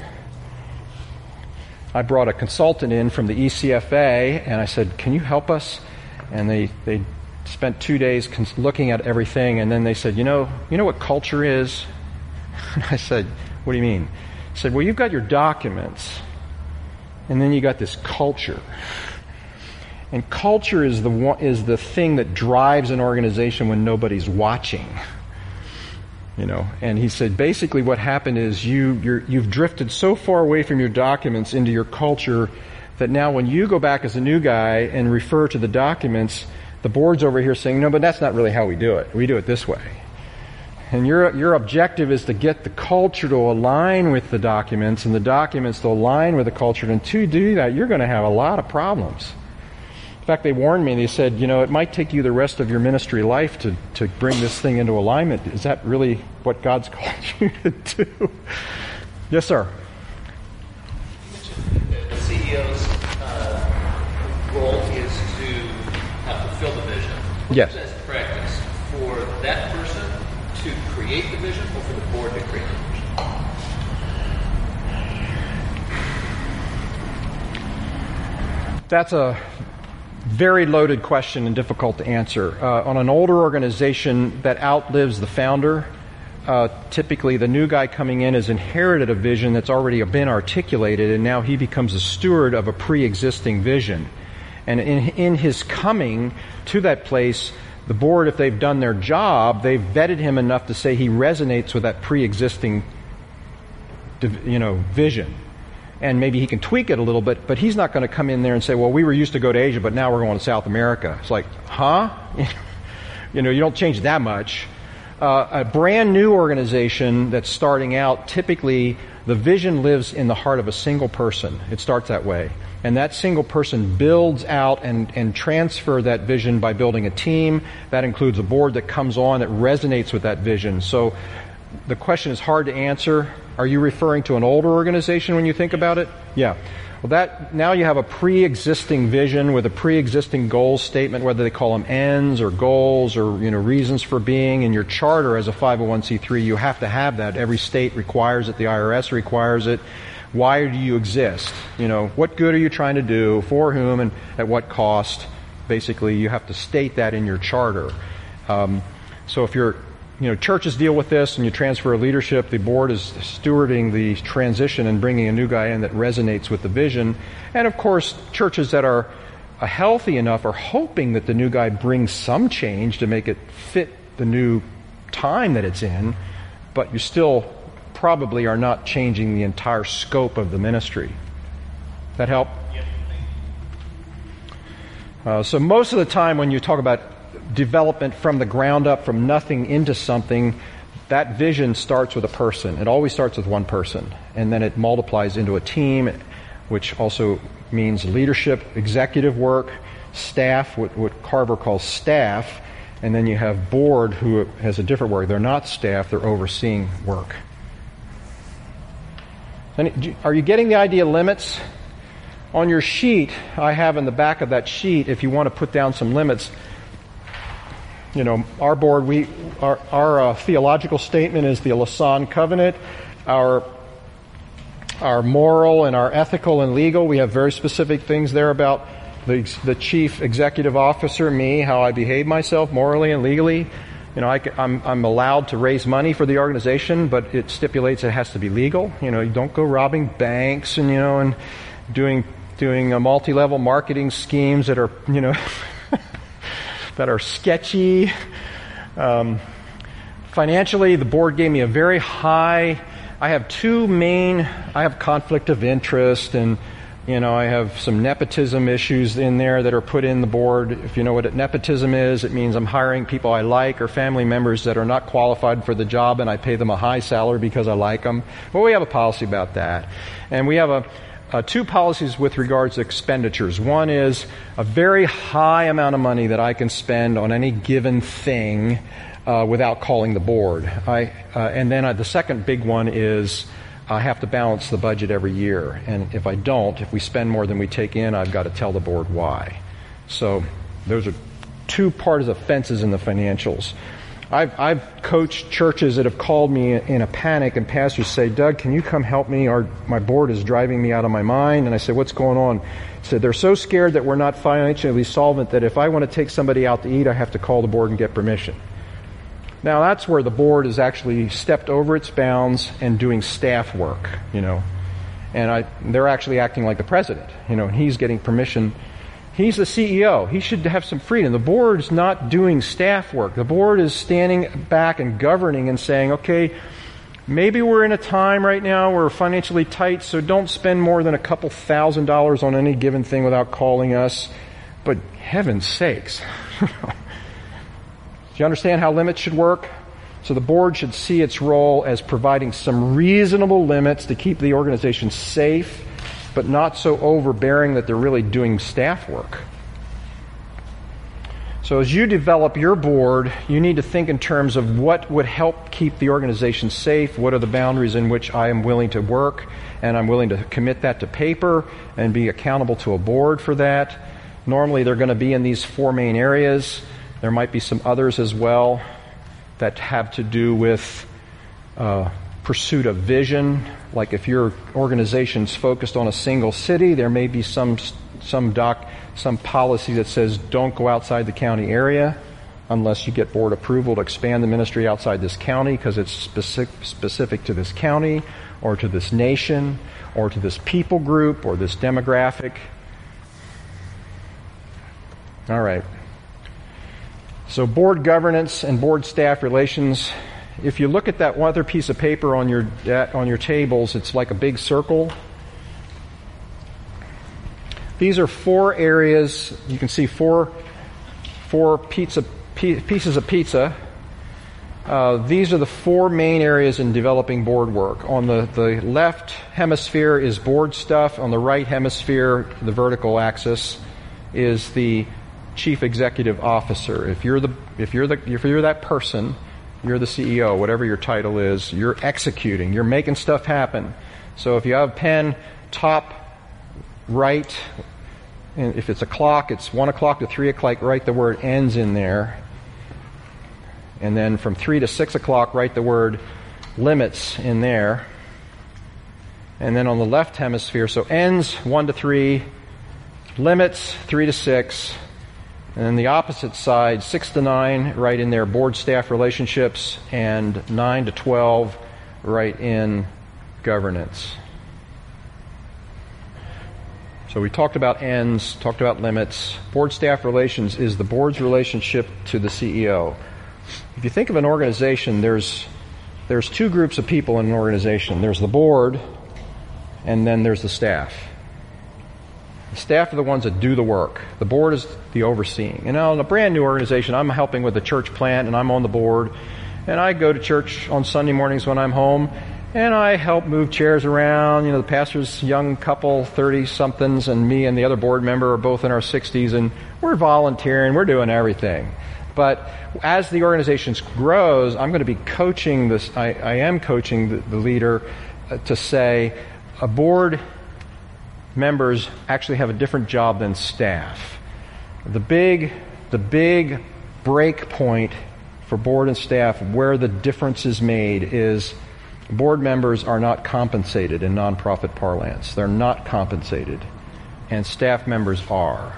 I brought a consultant in from the E C F A, and I said, can you help us? And they, they spent two days cons- looking at everything, and then they said, you know, you know what culture is? And I said, what do you mean? He said, well, you've got your documents, and then you got this culture. And culture is the one, is the thing that drives an organization when nobody's watching. You know, and he said basically what happened is you you're, you've drifted so far away from your documents into your culture that now when you go back as a new guy and refer to the documents, the board's over here saying, no, but that's not really how we do it. We do it this way. And your your objective is to get the culture to align with the documents and the documents to align with the culture. And to do that, you're going to have a lot of problems. In fact, they warned me. They said, you know, it might take you the rest of your ministry life to, to bring this thing into alignment. Is that really what God's called you to do? Yes, sir. The C E O's uh, role is to uh, fulfill the vision. Yes. As practice for that person to create the vision, or for the board to create the vision? That's a very loaded question and difficult to answer. Uh, on an older organization that outlives the founder, uh, typically the new guy coming in has inherited a vision that's already been articulated, and now he becomes a steward of a pre-existing vision. And in, in his coming to that place, the board, if they've done their job, they've vetted him enough to say he resonates with that pre-existing, you know, vision. And maybe he can tweak it a little bit, but he's not going to come in there and say, well, we were used to go to Asia, but now we're going to South America. It's like, huh? You know, you don't change that much. Uh, a brand new organization that's starting out, typically the vision lives in the heart of a single person. It starts that way. And that single person builds out and, and transfer that vision by building a team. That includes a board that comes on that resonates with that vision. So the question is hard to answer. Are you referring to an older organization when you think about it? Yeah. Well, that now you have a pre-existing vision with a pre-existing goal statement, whether they call them ends or goals or, you know, reasons for being. In your charter as a five oh one c three, you have to have that. Every state requires it. The I R S requires it. Why do you exist? You know, what good are you trying to do? For whom and at what cost? Basically, you have to state that in your charter. Um, so if you're You know, churches deal with this, and you transfer leadership. The board is stewarding the transition and bringing a new guy in that resonates with the vision. And of course, churches that are uh, healthy enough are hoping that the new guy brings some change to make it fit the new time that it's in, but you still probably are not changing the entire scope of the ministry. That help? Yep. Uh, so most of the time when you talk about development from the ground up, from nothing into something, that vision starts with a person. It always starts with one person, and then it multiplies into a team, which also means leadership, executive work, staff, what, what Carver calls staff, and then you have board, who has a different work. They're not staff, they're overseeing work. And are you getting the idea of limits? On your sheet, I have in the back of that sheet, if you want to put down some limits, you know, our board, we our, our uh, theological statement is the Lausanne Covenant. Our our moral and our ethical and legal, we have very specific things there about the, the chief executive officer, me, how I behave myself morally and legally. You know, I, I'm, I'm allowed to raise money for the organization, but it stipulates it has to be legal. You know, you don't go robbing banks and, you know, and doing doing a multi-level marketing schemes that are, you know, that are sketchy. Um, financially, the board gave me a very high. I have two main. I have conflict of interest, and you know, I have some nepotism issues in there that are put in the board. If you know what nepotism is, it means I'm hiring people I like or family members that are not qualified for the job, and I pay them a high salary because I like them. Well, we have a policy about that, and we have a. Uh, two policies with regards to expenditures. One is a very high amount of money that I can spend on any given thing uh, without calling the board. I, uh, and then uh, the second big one is I have to balance the budget every year. And if I don't, if we spend more than we take in, I've got to tell the board why. So those are two parts of fences in the financials. I've, I've coached churches that have called me in a panic, and pastors say, Doug, can you come help me? Our, my board is driving me out of my mind. And I said, what's going on? He said, they're so scared that we're not financially solvent that if I want to take somebody out to eat, I have to call the board and get permission. Now, that's where the board has actually stepped over its bounds and doing staff work, you know. And I, they're actually acting like the president, you know, and he's getting permission. He's the C E O. He should have some freedom. The board is not doing staff work. The board is standing back and governing and saying, okay, maybe we're in a time right now where we're financially tight, so don't spend more than a couple thousand dollars on any given thing without calling us. But heaven's sakes. Do you understand how limits should work? So the board should see its role as providing some reasonable limits to keep the organization safe, but not so overbearing that they're really doing staff work. So as you develop your board, you need to think in terms of what would help keep the organization safe, what are the boundaries in which I am willing to work, and I'm willing to commit that to paper and be accountable to a board for that. Normally they're going to be in these four main areas. There might be some others as well that have to do with uh, pursuit of vision. Like if your organization's focused on a single city, there may be some some doc some policy that says don't go outside the county area unless you get board approval to expand the ministry outside this county because it's specific specific to this county or to this nation or to this people group or this demographic. All right. So board governance and board staff relations. If you look at that one other piece of paper on your on your tables, it's like a big circle. These are four areas. You can see four four pizza pieces of pizza. Uh, these are the four main areas in developing board work. On the, the left hemisphere is board stuff. On the right hemisphere, the vertical axis, is the chief executive officer. If you're the if you're the if you're that person, you're the C E O, whatever your title is, you're executing, you're making stuff happen. So if you have a pen, top right, and if it's a clock, it's one o'clock to three o'clock, write the word ends in there. And then from three to six o'clock, write the word limits in there. And then on the left hemisphere, so ends one to three, limits three to six. And then the opposite side, six to nine, right in there, board staff relationships, and nine to twelve, right in governance. So we talked about ends, talked about limits. Board staff relations is the board's relationship to the C E O. If you think of an organization, there's there's two groups of people in an organization. There's the board, and then there's the staff. The staff are the ones that do the work. The board is the overseeing. You know, in a brand new organization, I'm helping with the church plant, and I'm on the board. And I go to church on Sunday mornings when I'm home, and I help move chairs around. You know, the pastor's young couple, thirty-somethings, and me and the other board member are both in our sixties, and we're volunteering. We're doing everything. But as the organization grows, I'm going to be coaching this. I, I am coaching the, the leader uh, to say a board members actually have a different job than staff. The big, the big break point for board and staff, where the difference is made, is Board members are not compensated in nonprofit parlance. They're not compensated. And staff members are.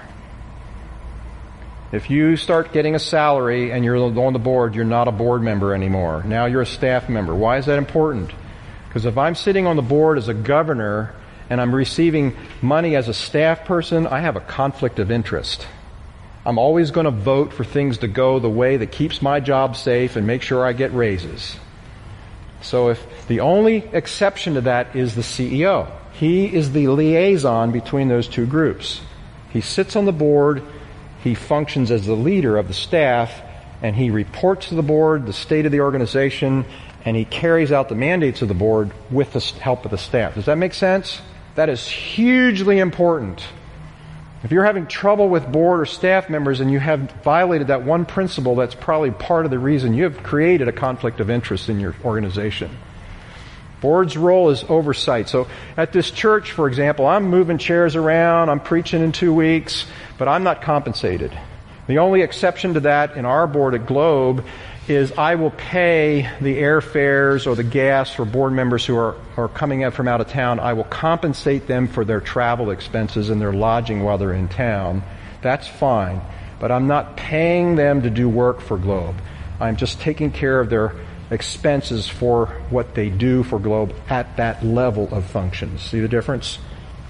If you start getting a salary and you're on the board, you're not a board member anymore. Now you're a staff member. Why is that important? Because if I'm sitting on the board as a governor and I'm receiving money as a staff person, I have a conflict of interest. I'm always going to vote for things to go the way that keeps my job safe and make sure I get raises. So if the only exception to that is the C E O. He is the liaison between those two groups. He sits on the board, he functions as the leader of the staff, and he reports to the board the state of the organization, and he carries out the mandates of the board with the help of the staff. Does that make sense? That is hugely important. If you're having trouble with board or staff members and you have violated that one principle, that's probably part of the reason you have created a conflict of interest in your organization. Board's role is oversight. So at this church, for example, I'm moving chairs around, I'm preaching in two weeks, but I'm not compensated. The only exception to that in our board at Globe is I will pay the airfares or the gas for board members who are, are coming in from out of town. I will compensate them for their travel expenses and their lodging while they're in town. That's fine. But I'm not paying them to do work for Globe. I'm just taking care of their expenses for what they do for Globe at that level of functions. See the difference?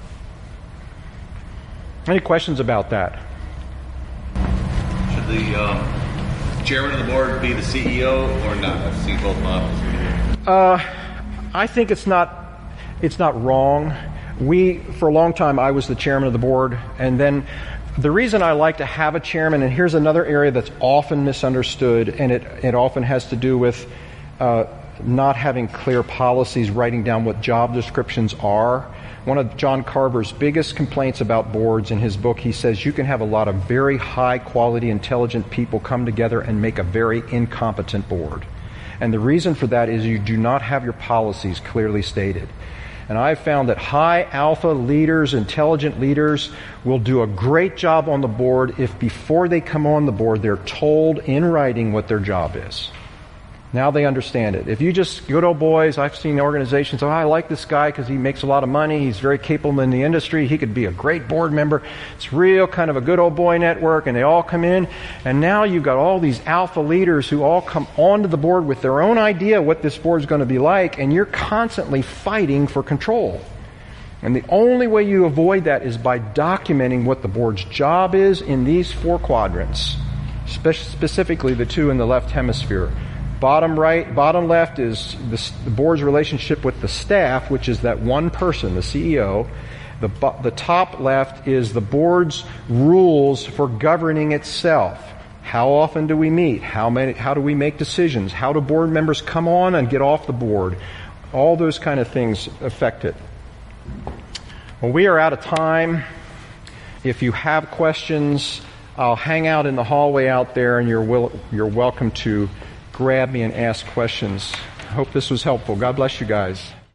Any questions about that? Should the um, chairman of the board be the C E O or not? I've seen both models. Uh, I think it's not it's not wrong. We, for a long time, I was the chairman of the board, and then the reason I like to have a chairman, and here's another area that's often misunderstood, and it, it often has to do with uh, not having clear policies, writing down what job descriptions are. One of John Carver's biggest complaints about boards in his book, he says you can have a lot of very high-quality, intelligent people come together and make a very incompetent board. And the reason for that is you do not have your policies clearly stated. And I've found that high alpha leaders, intelligent leaders, will do a great job on the board if before they come on the board, they're told in writing what their job is. Now they understand it. If you just, good old boys, I've seen organizations, oh, I like this guy because he makes a lot of money, he's very capable in the industry, he could be a great board member. It's real kind of a good old boy network, and they all come in, and now you've got all these alpha leaders who all come onto the board with their own idea what this board's going to be like, and you're constantly fighting for control. And the only way you avoid that is by documenting what the board's job is in these four quadrants, spe- specifically the two in the left hemisphere. Bottom right, bottom left is the, the board's relationship with the staff, which is that one person, the C E O. The, the top left is the board's rules for governing itself. How often do we meet? How many? How do we make decisions? How do board members come on and get off the board? All those kind of things affect it. Well, we are out of time. If you have questions, I'll hang out in the hallway out there, and you're will, you're welcome to grab me and ask questions. I hope this was helpful. God bless you guys.